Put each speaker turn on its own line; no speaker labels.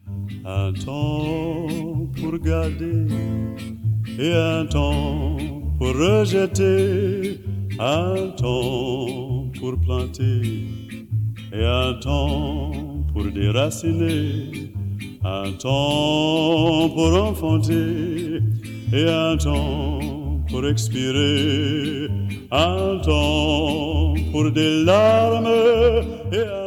Un temps pour garder et un temps pour rejeter, un temps pour planter et un temps pour déraciner, un temps pour enfanter et un temps pour expirer, un temps pour des larmes et